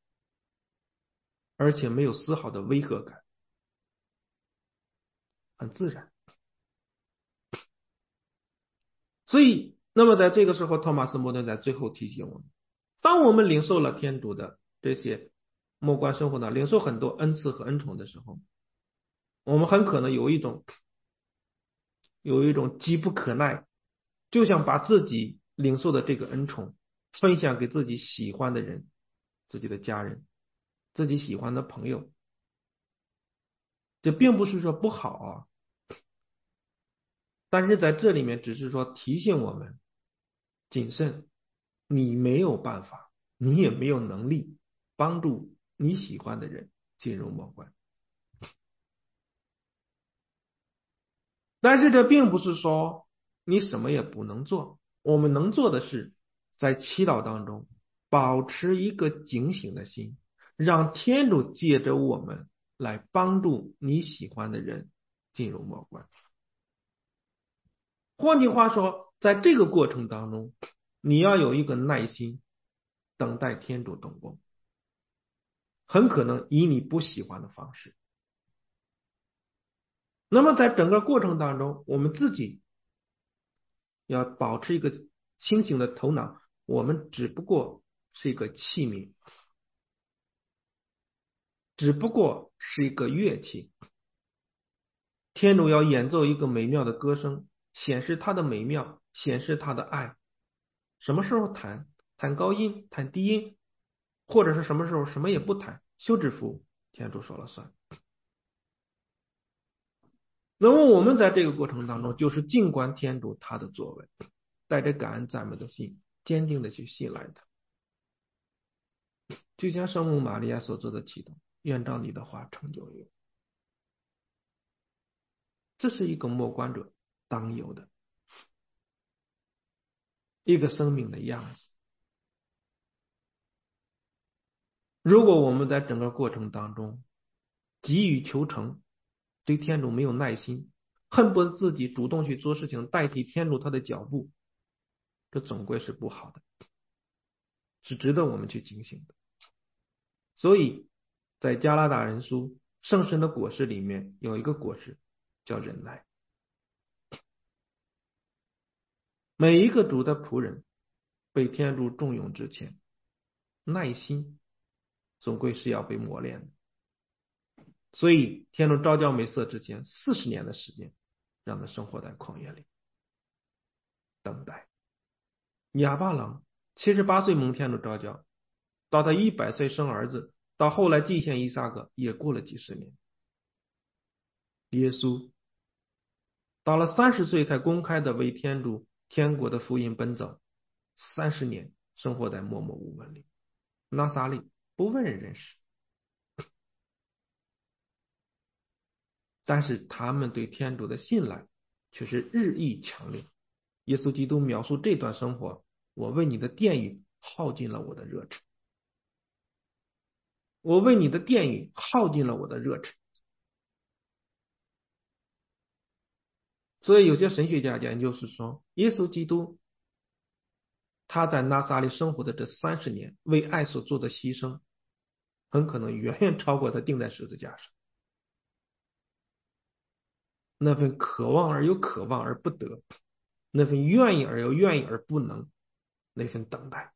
而且没有丝毫的违和感，很自然。所以，那么在这个时候，托马斯·摩顿在最后提醒我们，当我们领受了天主的这些莫关生活呢，领受很多恩赐和恩宠的时候，我们很可能有一种有一种急不可耐，就想把自己领受的这个恩宠分享给自己喜欢的人，自己的家人，自己喜欢的朋友。这并不是说不好啊，但是在这里面只是说提醒我们谨慎，你没有办法，你也没有能力帮助你喜欢的人进入魔关。但是这并不是说你什么也不能做，我们能做的是在祈祷当中保持一个警醒的心，让天主借着我们来帮助你喜欢的人进入魔关。换句话说，在这个过程当中，你要有一个耐心，等待天主动工，很可能以你不喜欢的方式。那么在整个过程当中，我们自己要保持一个清醒的头脑，我们只不过是一个器皿，只不过是一个乐器。天主要演奏一个美妙的歌声，显示他的美妙，显示他的爱。什么时候弹？弹高音，弹低音，或者是什么时候什么也不弹，休止符，天主说了算。那么我们在这个过程当中，就是静观天主他的作为，带着感恩赞美的心，坚定的去信赖他。就像圣母玛利亚所做的祈祷，愿照你的话成就于我。这是一个默观者当有的。 一个生命的样子。如果我们在整个过程当中急于求成，对天主没有耐心，恨不得自己主动去做事情，代替天主他的脚步，这总归是不好的，是值得我们去警醒的。所以在加拉达人书圣神的果实里面有一个果实叫忍耐。每一个主的仆人被天主重用之前，耐心总归是要被磨练的。所以天主召教梅瑟之前四十年的时间，让他生活在旷野里等待。亚巴郎七十八岁蒙天主召教，到他一百岁生儿子，到后来祭献伊撒格，也过了几十年。耶稣到了三十岁才公开的为天主天国的福音奔走，三十年生活在默默无闻里。拿撒勒不为人认识，但是他们对天主的信赖却是日益强烈。耶稣基督描述这段生活，我为你的殿宇耗尽了我的热忱，我为你的殿宇耗尽了我的热忱。所以有些神学家研究是说，耶稣基督他在拿撒勒生活的这三十年为爱所做的牺牲，很可能远远超过他钉在十字架上那份渴望而又渴望而不得，那份愿意而又愿意而不能，那份等待，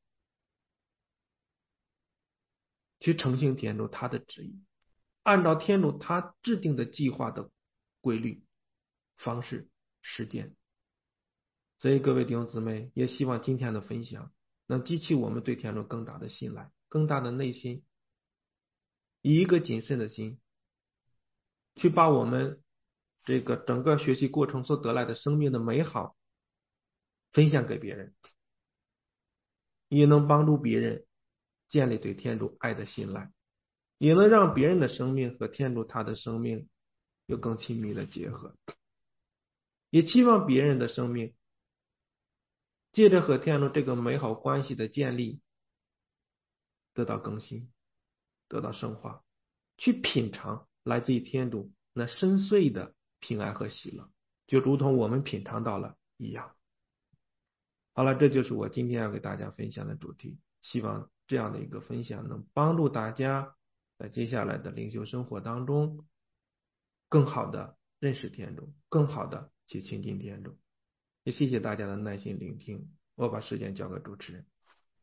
去承行天主他的旨意，按照天主他制定的计划的规律方式实践。所以各位弟兄姊妹，也希望今天的分享能激起我们对天主更大的信赖，更大的内心，以一个谨慎的心去把我们这个整个学习过程所得来的生命的美好分享给别人，也能帮助别人建立对天主爱的信赖，也能让别人的生命和天主他的生命有更亲密的结合。也期望别人的生命借着和天主这个美好关系的建立得到更新，得到升华，去品尝来自于天主那深邃的平安和喜乐，就如同我们品尝到了一样。好了，这就是我今天要给大家分享的主题，希望这样的一个分享能帮助大家在接下来的灵修生活当中更好的认识天主，更好的去亲近天主。也谢谢大家的耐心聆听，我把时间交给主持人。